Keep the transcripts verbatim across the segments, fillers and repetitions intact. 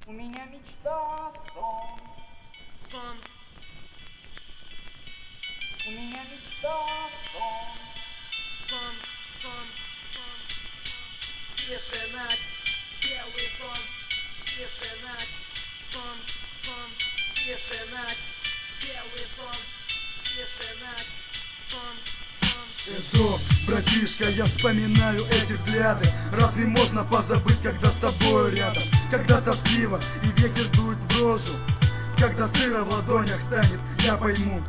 У меня мечта, сон. Сон. У меня мечта, сон. Сон, сон, сон, сон. Тишина, белый сон. Тишина, сон, сон. Тишина, белый сон. Тишина, сон, сон. Эдо, братишка, я вспоминаю эти взгляды. Разве можно позабыть, когда с тобой рядом? Когда тоскливо и ветер дует в рожу, когда сыро в ладонях станет, я пойму,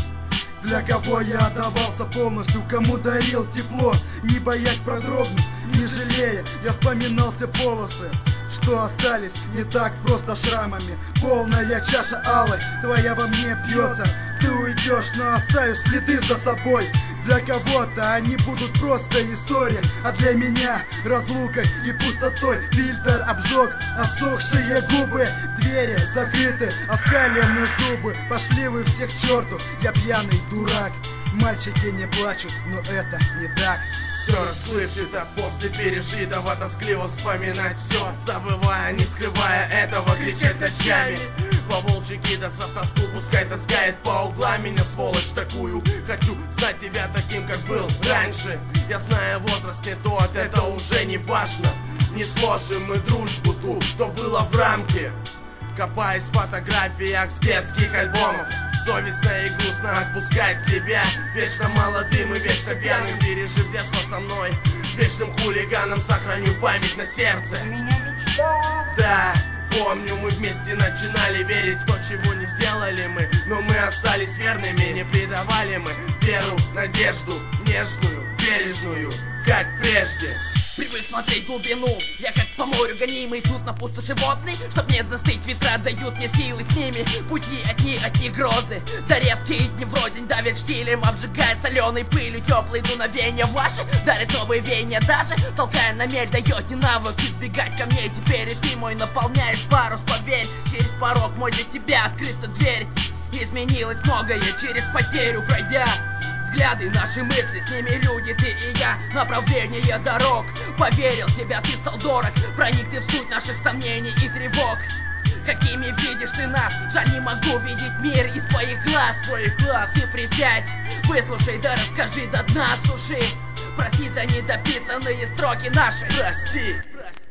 для кого я отдавался полностью, кому дарил тепло, не боясь продрогнуть, не жалея. Я вспоминал все полосы, что остались не так просто шрамами. Полная чаша алой, твоя во мне пьется. Ты уйдешь, но оставишь следы за собой. Для кого-то они будут просто историей, а для меня разлукой и пустотой. Фильтр обжег осохшие губы, двери закрыты, оскалены зубы. Пошли вы все к черту, я пьяный дурак. Мальчики не плачут, но это не так. Все расплывчато после пережитого, тоскливо вспоминать все, забывая, не скрывая этого, кричать ночами. По волчьи кидаться в тоску, пускай таскает по углам меня, сволочь такую. Хочу знать тебя таким, как был раньше. Я знаю, возраст не тот, это уже не важно. Не сложим мы дружбу ту, что было в рамке. Копаясь в фотографиях с детских альбомов, совестно и грустно отпускать тебя. Вечно молодым и вечно пьяным, пережив детство со мной. Вечным хулиганом сохраню память на сердце. У меня мечта. Да, помню, мы вместе начинали верить в то, чего не сделали мы. Но мы остались верными, не предавали мы веру, надежду, нежную, бережную, как прежде. Привык смотреть в глубину, я как по морю гонимый. Тут на пустоши водной, чтоб не застыть, ветра дают мне силы с ними. Пути одни, одни грозы, да редкие дни врозень давят штилем, обжигая соленой пылью. Теплые дуновения ваши дарят новые веяния, даже толкая на мель, даете навык избегать камней. Теперь и ты мой наполняешь парус, поверь, через порог мой для тебя открыта дверь. Изменилось многое через потерю пройдя. Взгляды, наши мысли, с ними люди, ты и я. Направление дорог, поверил тебя, ты стал дорог. Проник ты в суть наших сомнений и тревог. Какими видишь ты нас? Жаль, не могу видеть мир из твоих глаз. Твоих глаз и присядь, выслушай, да расскажи до дна суши. Прости за недописанные строки наши. Прости.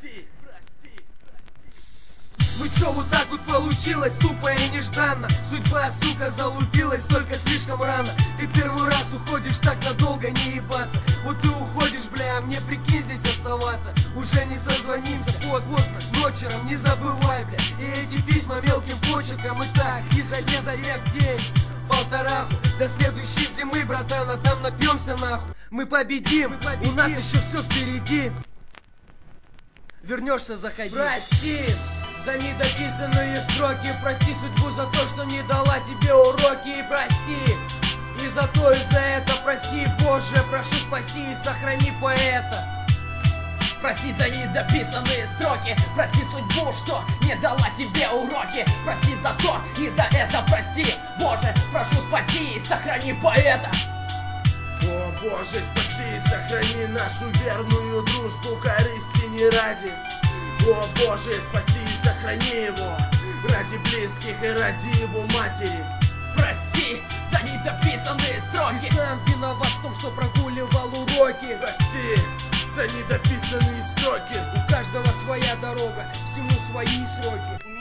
Ну чё, вот так вот получилось, тупо и нежданно. Судьба, сука, залупилась только слишком рано. Ты первый раз уходишь так надолго, не ебаться. Вот ты уходишь, бля, а мне прикинь здесь оставаться. Уже не созвонимся, поздно, ночером не забывай, бля. И эти письма мелким почерком и так, изо дня за дня в день. Полтораху, до следующей зимы, братан, а там напьемся нахуй. Мы победим, Мы победим. У нас еще все впереди. Вернешься, заходи. Прости за недописанные строки, прости судьбу за то, что не дала тебе уроки. И прости и за то, и за это, прости, Боже, прошу, спаси и сохрани поэта. Прости за недописанные строки, прости судьбу, что не дала тебе уроки. Прости за то и за это, прости, Боже, прошу, спаси и сохрани поэта. О Боже, спаси и сохрани нашу верную дружбу, корысти не ради. О Боже, спаси и сохрани его, ради близких и ради его матери. Прости за недописанные строки. Ты сам виноват в том, что прогуливал уроки. Прости за недописанные строки. У каждого своя дорога, всему свои сроки.